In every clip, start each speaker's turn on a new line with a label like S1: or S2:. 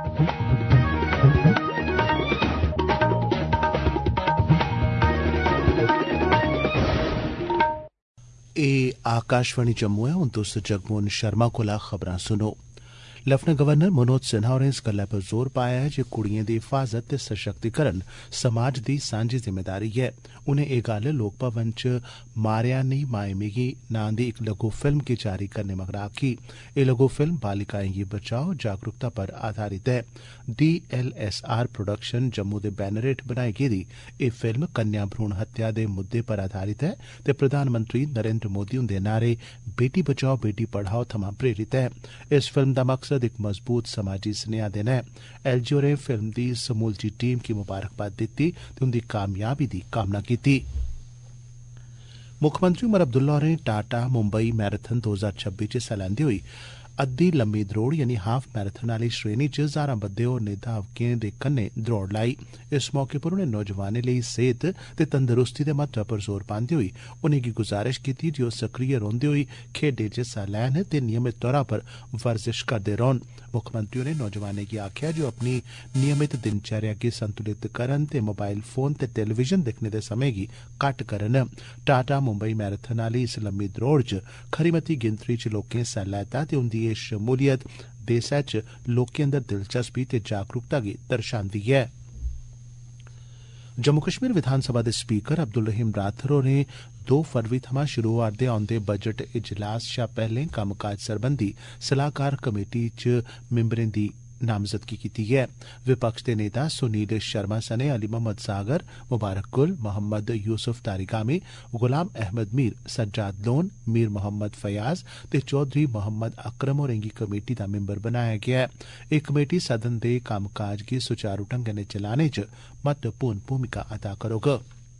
S1: आकाशवाणी जम्मू है। हुण तुस जगमोहन शर्मा कोला खबरां सुनो। लेफ्टिनेंट गवर्नर मनोज सिन्हा होरें इस गल्लै पर जोर पाया है जे कुड़ियें दी हिफाजत ते सशक्तिकरण समाज दी सांझी जिम्मेदारी ऐ। उनें एह गल्ल लोक भवन च मारेआ नेईं माए मिगी नां दी इक लघु फिल्म गी जारी करने मगरा आखी। एह लघु फिल्म बालिकाएं गी बचाओ जागरूकता पर आधारित है। DLSR प्रोडक्शन जम्मू दे बैनर हेठ बनाई गेदी एह फिल्म कन्या भ्रूण हत्या दे मुद्दे पर आधारित है ते प्रधानमंत्री नरेंद्र मोदी हुंदे नारे बेटी बचाओ बेटी पढ़ाओ थमां प्रेरित है। इस फिल्म दा मकसद इक मजबूत समाजी सनेहा देना है। LG होरें फिल्म दी समूलची टीम गी मुबारकबाद दित्ती ते उंदी कामयाबी दी कामना कीती। मुक्खमंत्री उमर अब्दुल्ला होरें टाटा मुंबई मैराथन 2026 च हिस्सा लैंदे होई अद्दी लम्मी द्रौड़ यानी हाफ मैराथन आली श्रेणी च ज्हारां बद्दे होरनें धावकें दे कन्नै द्रौड़ लाई। इस मौके पर उनें नौजवानें लेई सेहत ते तंदरुस्ती दे महत्व पर जोर पांदे होई उनेंगी गुजारिश कीती जे ओह् सक्रिय रौंह्दे होई खेड्डें च हिस्सा लैन ते नियमित तौरा पर वर्जिश करदे रौह्न। मुक्खमंत्री होरें नौजवानें गी आखेआ जे ओह् अपनी नियमित दिनचर्या गी संतुलित करन ते मोबाइल फोन ते टेलीविजन दिक्खने दे समें गी घट्ट करन। टाटा मुंबई मैराथन आली इस लम्मी द्रौड़ च खरी मती गिनतरी च लोकें हिस्सा लैता ते उंदी एह शमूलियत देसै च लोकें अंदर दिलचस्पी ते जागरूकता गी दर्शांदी ऐ। जम्मू कश्मीर विधानसभा दे स्पीकर अब्दुल रहीम राथर होरें 2 फरवरी थमां शुरू होआ'रदे औंदे बजट इजलास शा पैह्ले कम्मकाज सरबंधी सलाहकार कमेटी च मिंबरें दी नामजदगी कीती ऐ। विपक्ष दे नेता सुनील शर्मा सने अली मोहम्मद सागर, मुबारक गुल, मोहम्मद यूसुफ तारिगामी, गुलाम अहमद मीर, सज्जाद लोन, मीर मोहम्मद फयाज ते चौधरी मोहम्मद अकरम होरें गी कमेटी दा मिंबर बनाया गेआ ऐ। एह कमेटी सदन दे कम्मकाज गी सुचारू ढंगै नै चलाने च महत्वपूर्ण भूमिका अदा करोग।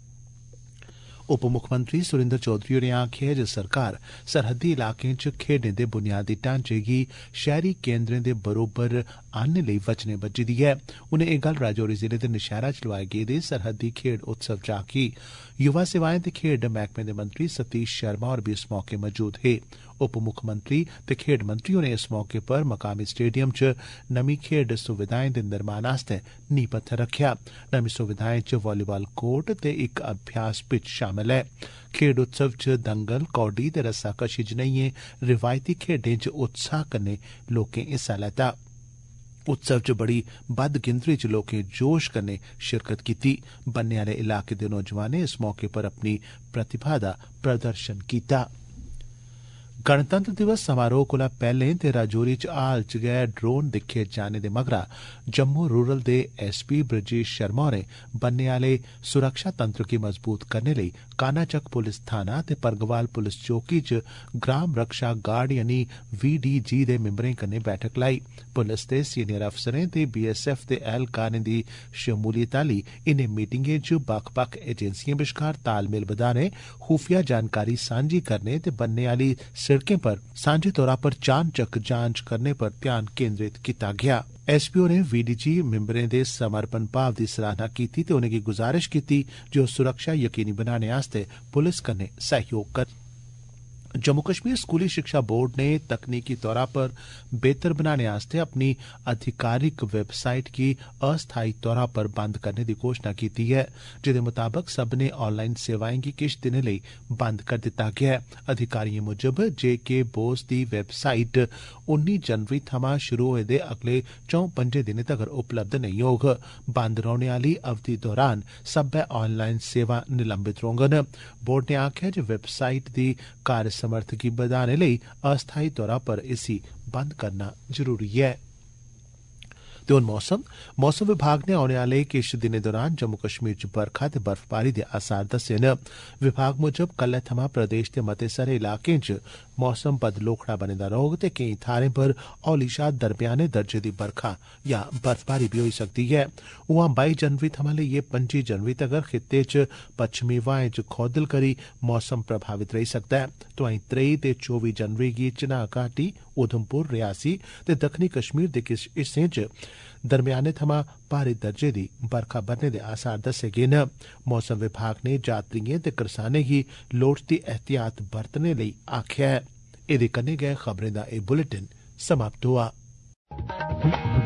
S1: उप मुक्खमंत्री सुरेंद्र चौधरी होरें आखेआ जे सरकार सरहदी इलाकें च खेड्डें दे बुनियादी ढांचे गी शैहरी केन्द्रें दे बरोबर आनने लेई वचनेबज्झी दी ऐ। उनें एह गल्ल राजौरी जिले दे नशैरा च लोआए गेदे सरहदी खेड्ड उत्सव च आखी। युवा सेवाएं ते खेड्ड मैह्कमे दे मंत्री सतीश शर्मा होर बी इस मौके मौजूद हे। उप मुक्खमंत्री ते खेड्ड मंत्री होरें इस मौके पर मकामी स्टेडियम च नमीं खेड्ड सुविधाएं दे निर्माण आस्तै नींह पत्थर रखेआ। नमीं सुविधाएं च वालीबाल कोर्ट ते इक अभ्यास पिच शामल ऐ। खेड्ड उत्सव च दंगल, कौडी ते रस्साकशी जनेहियें रिवायती खेड्डें च उत्साह कन्नै लोकें हिस्सा लैता। उत्सव च बड़ी बद्द गिनतरी च लोकें जोश कन्नै शिरकत कीती। बन्ने आले इलाके दे नौजवानें इस मौके पर अपनी प्रतिभा दा प्रदर्शन कीता। गणतंत्र दिवस समारोह कोला पैहले ते राजौरी च हाल च गै ड्रोन दिक्खे जाने दे मगरा जम्मू रूरल दे SP ब्रजेश शर्मा होरें बन्ने आले सुरक्षा तंत्र गी मजबूत करने लेई कानाचक पुलिस थाना ते परगवाल पुलिस चौकी च ग्राम रक्षा गार्ड यानी VDG दे मिंबरें कन्नै बैठक लाई। पुलिस दे सीनियर अफसरें ते BSF दे ऐह्लकारें दी शमूलियत आली इनें मीटिंगें च बक्ख-बक्ख एजेंसिएं बश्कार तालमेल बधाने, खुफिया जानकारी सांझी करने ते बन्ने आली सड़कें पर सांझे तौरा पर चानचक्क जांच करने पर ध्यान केंद्रित कीता गया। SP होरें VDG मिंबरें दे समर्पण भाव दी सराहना कीती ते उनेंगी गुजारिश कीती जे ओह् सुरक्षा यकीनी बनाने आस्तै पुलिस कन्नै सहयोग करन। जम्मू कश्मीर स्कूली शिक्षा बोर्ड ने तकनीकी तौरा पर बेहतर बनाने आस्तै अपनी आधिकारिक वेबसाइट गी अस्थायी तौरा पर बंद करने दी घोषणा कीती है, जेदे मुताबक सब्भनें ऑनलाइन सेवाएं गी किश दिनें लेई बंद कर दित्ता गेआ ऐ। अधिकारिएं मुजब JK बोस दी वेबसाइट 19 जनवरी थमां शुरू होए दे अगले 4-5 दिनें तगर उपलब्ध नेईं होग। बंद रौह्ने आली अवधि दौरान सब्बै ऑनलाइन सेवां निलंबित रौह्ङन। बोर्ड ने आखेआ जे वेबसाइट दी कार्य समर्थ गी बधाने लेई अस्थायी तौरा पर इसी बंद करना जरूरी ऐ। ते हुन मौसम विभाग ने औने आले किश दिनें दौरान जम्मू कश्मीर च बरखा ते बर्फबारी दे आसार दस्से न। विभाग मुजब कल्लै थमां प्रदेश दे मते सारे इलाकें च मौसम बदलोखड़ा बने दा रौह्ग ते केईं थाह्रें पर हौली शा दरम्याने दर्जे दी बरखा या बर्फबारी बी होई सकदी ऐ। उआं 22 जनवरी थमां लेइयै 25 जनवरी तगर खित्ते च पच्छमी ब्हाएं च खौदल करी मौसम प्रभावित रेही सकदा ऐ। तोआईं 23 ते 24 जनवरी गी चिनाब घाटी, उधमपुर, रियासी ते दक्खनी कश्मीर दे किश हिस्सें च दरम्याने थमां भारी दर्जे दी बरखा बरने दे आसार दस्से गे न। मौसम विभाग ने यात्रिएं ते करसानें गी लोड़चदी एहतियात बरतने लेई आखेआ ऐ। एह्दे कन्नै गै खबरें दा एह् बुलेटिन समाप्त होआ।